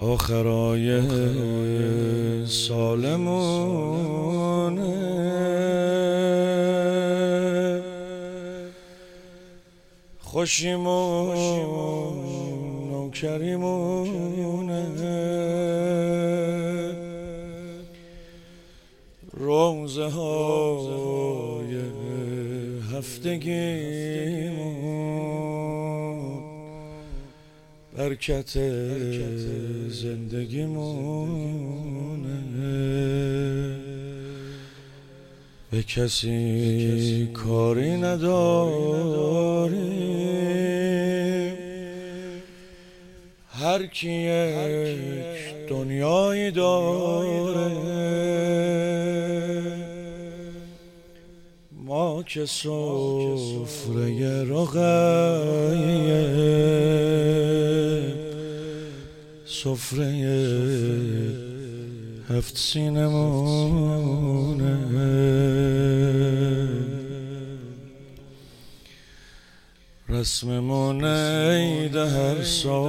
آخرای سالمونه خوشیمون نوکریمونه روزه های هفتگیمون برکت زندگیمونه به کسی کاری نداریم هر کی یک دنیایی داره ما که سفره رقیه سفره هفت سینمونه رسممون عید هر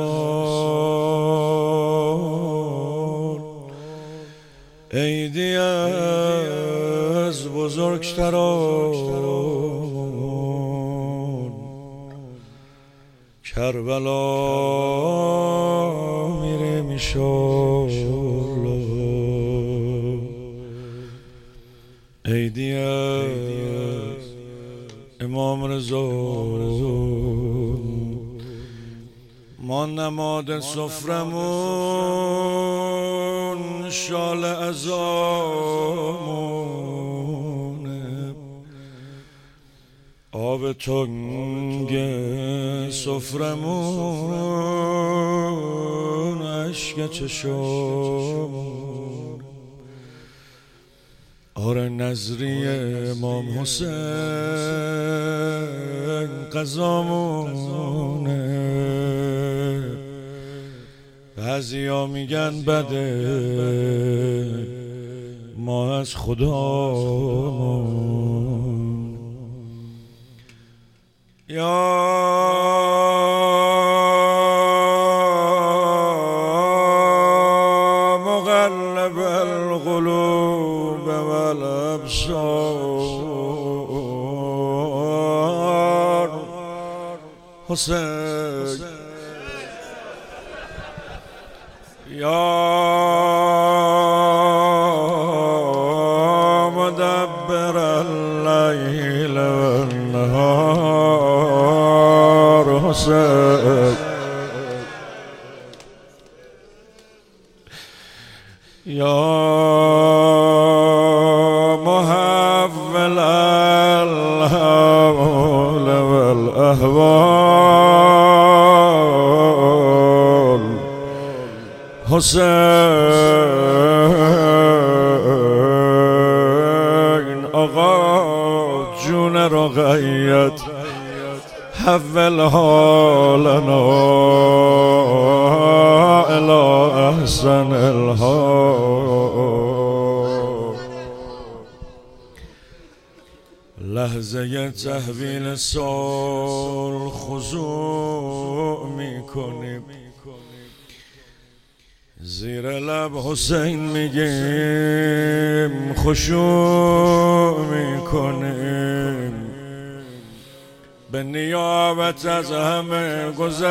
سال عیدی از بزرگتران کربلا میریم انشالله عیدی از امام رضا ما نماد سفرمون شال عزامونه آب تنگ سفرمون عشق چشمون آره نظری امام حسین قضامونه بعضیا میگن بده ما از خدامون یا مقلب القلوب والابصار حسین یا مدبر اللیل والنهار حسین یا محول الحول والاحوال حسین آقا جون رقیت حول حالنا الى احسن الحال لحظه تحویل سال خضوع میکنیم زیر لب حسین میگیم خشوع میکنیم به نیابت از همه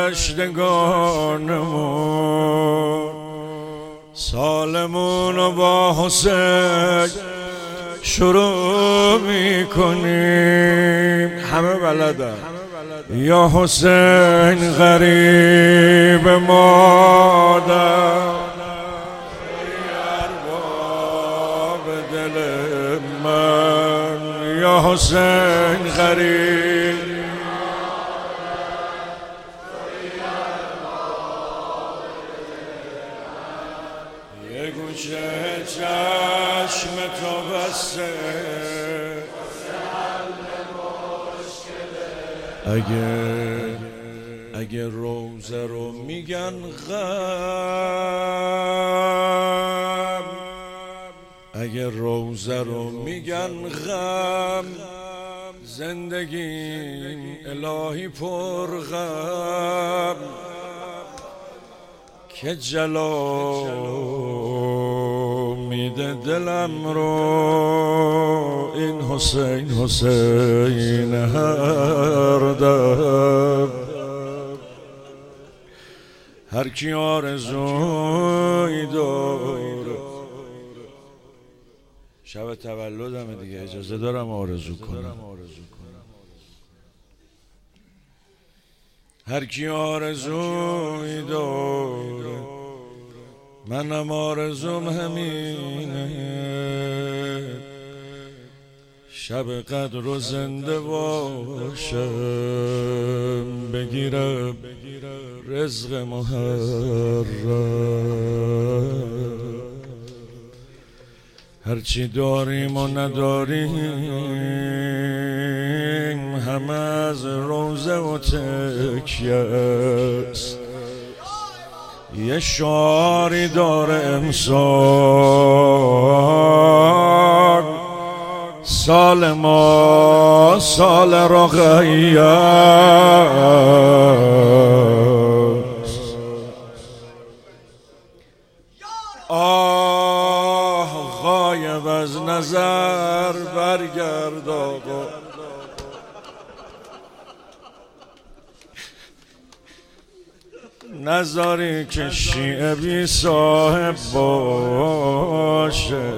گذشتگانمون سالمون رو با حسین شروع میکنیم همه بلدن یا حسین غریب مادر دل من یا حسین غریب یه گوشه چشم تو بسته اگه روزه رو میگن غم اگه روزه رو میگن غم زندگیم الهی پر غم که جلو میده دلم رو این حسین حسین هر دم. هر کی آرزوی داره، شب تولدمه دیگه، اجازه دارم آرزو کنم. هر کی آرزوی داره، منم آرزوم همینه، شب قدر و زنده باشم، بگیرم رزق محرم. هرچی داریم و نداریم همه از روزه و تکیه است. یه شعاری داره امسال، سال ما سال رقیه است. آه غایب از نظر برگرد آقا، نذاری که شیعه بی صاحب باشه.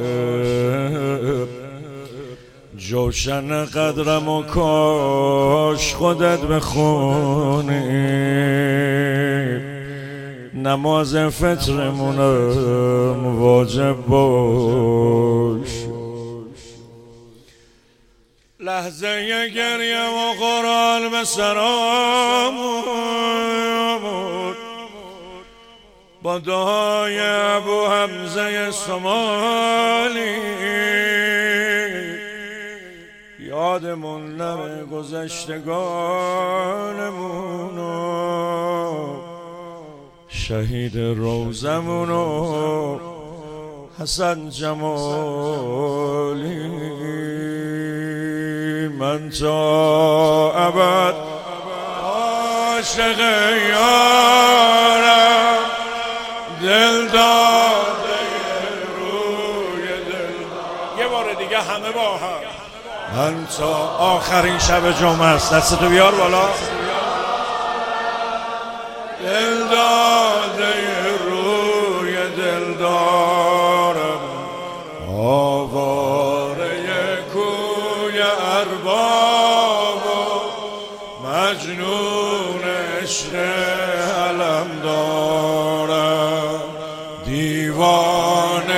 جوشن قدرم و کاش خودت بخونی، نماز فطرمونم واجب باش. لحظه گریه و قرآن به سرام با دعای ابو حمزه سمالی، یادمون نره گذشتگانمونو، شهید روزمونو حسن جمالی. من تا ابد عاشق یارم، دل داده روی دل. یه بار دیگه همه با هم. من تا آخرین شب جمعه است، دستتو بیار بالا. دل داده روی دل دارم، آواره کوی ارباب و مجنون عشق علم دارم، دیوانه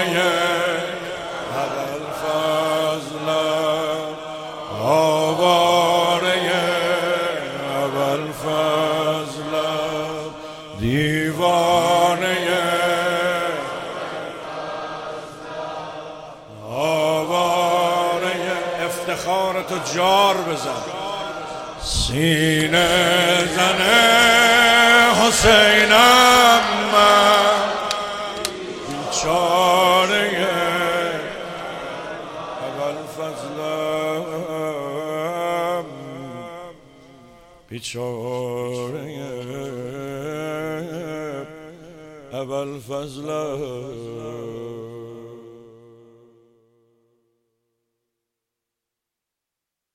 ابوالفضلم، آواره ابوالفضلم، دیوانه آواره. افتخارتو جار بزن، سینه زنه حسینم من، بیچاره ابوالفضلم، بیچاره ابوالفضلم.